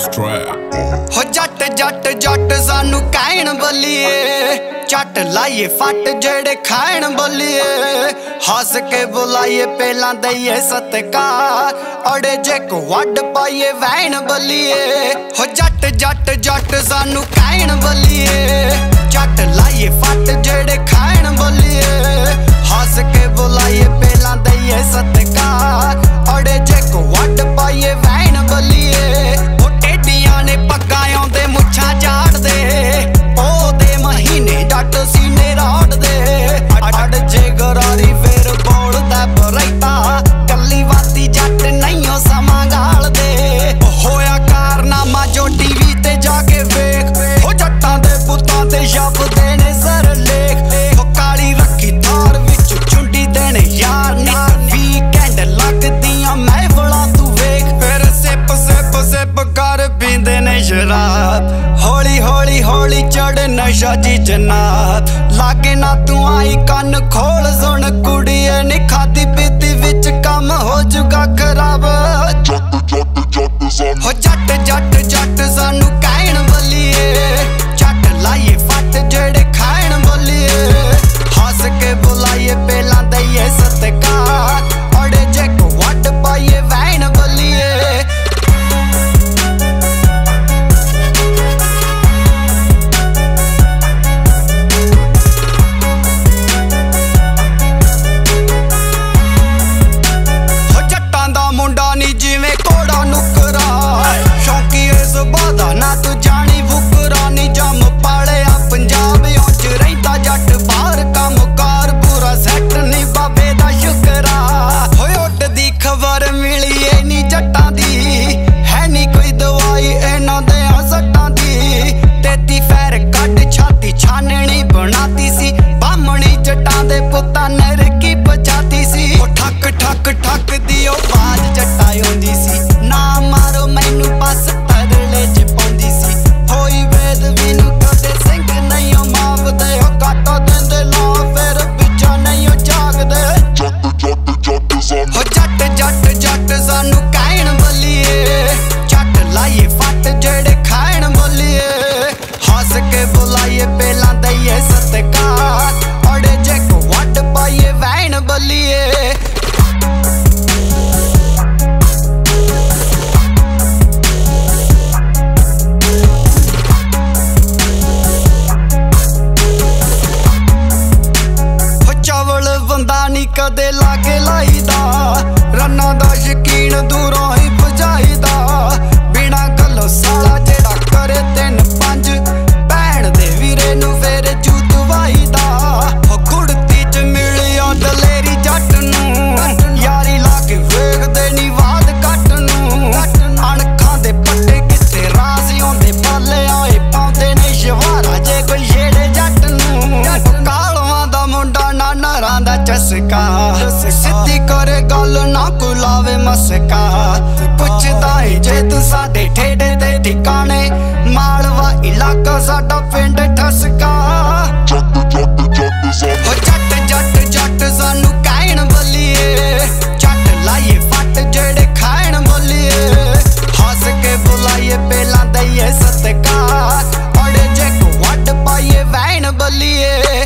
हो जट जट जट सानू कहण बल्लिए झट लाइए फट जेड़े खाण बल्लिए हस के बुलाइए पहला दईए सत्कार अड़े जे को वड पाइए वैन बल्लिए हो जट जट जट सानू कहण बल्लिए झट लाइए फट जेड़े खाण बल्लिए हस के बुलाइए पहला दईए सत्कार अड़े जे को वड पाइए वैन बल्लिए ने पग्गा आउंदे मुच्छा झाड़ दे ओ दे महीने डट सीने राड़ दे अड़ जे गरारी फिर बोलदा बरैता कल्ली वाती जट नहीं समा गाल दे होया कारनामा जो टीवी ते जाके वेख हो जट्टां दे पुत्तां ते शब देने सर लेख हो काली रखी थार विच चुंडी देने यार नी वीकेंड लगदियां महफिलां तू वेख फिर सिप सिप सिप कर पींदे ने शराब हौली हौली हौली चढ़ नशा जी जनाब लागे ना तू आई कन खोल सुन कुड़िए नी खादी पीती विच कम हो जुगा खराब हो जट जट जट सानू कहण बल्लिए झट लाइए फट जेड़े खाण बल्लिए हस के बुलाइए पहला दईए सत्कार अड़े जे को वड पाइए वैन बल्लिए जिवें घोड़ा नुकरा शौकी इस बादा ना तू जानी बुकरा नी जम पालिया पंजाब च रहिंदा जट बाहर कम कार पूरा सैट नी बाबे दा शुकरा होए उड्डदी खबर मिली ए नी जट्टां दी है नी कोई दवाई इन्हां दे सट्टां दी तेती फैर कट छाती छाननी बनाती सी बामणी जट्टां दे पुत्तां नरकी बचाती सी ठक ठक ठक दी आवाज जट्टां आउंदी सी ना मारो मैनू बस तरले च पाउंदी सी होई वेद वीनू कदे सिंह नहीं मावदे हो काटा देंदे ला फिर पिछा नहीं जागदे हो जट जट जट सानू कहण बल्लिए झट लाइए फट जेड़े खाण बल्लिए हस के बुलाइए पहला दईए सत्कार अड़े जे को वड पाइए वैन बल्लिए कदे लागे लाईदा रन्ना दा शकीन दूरों ही भजाईदा बिना गल्लों साला जेड़ा करे 3-5 भैन दे वीरे नू फिर जूत वाईदा गुड़ती च मिलिया दलेरी जट नू यारी ला के वेखदे नी वाद कट नू अणखां दे पट्टे किथे राज आउंदे पाले आए पाउंदे ने शवारा जे कोई छेड़े जट नू कालवां दा मुंडा ना नरां दा चसका सिद्धी करे गल ना कुलावे मसका पुछदा है जे तू साडे ठेडे दे ठिकाने मालवा इलाका साडा पिंड ठसका हो जट जट जट सानू कहण बल्लिए झट लाइए फट जेड़े खाण बल्लिए हस के बुलाइए पहला दईए सत्कार अड़े जे को वड पाइए वैन बल्लिए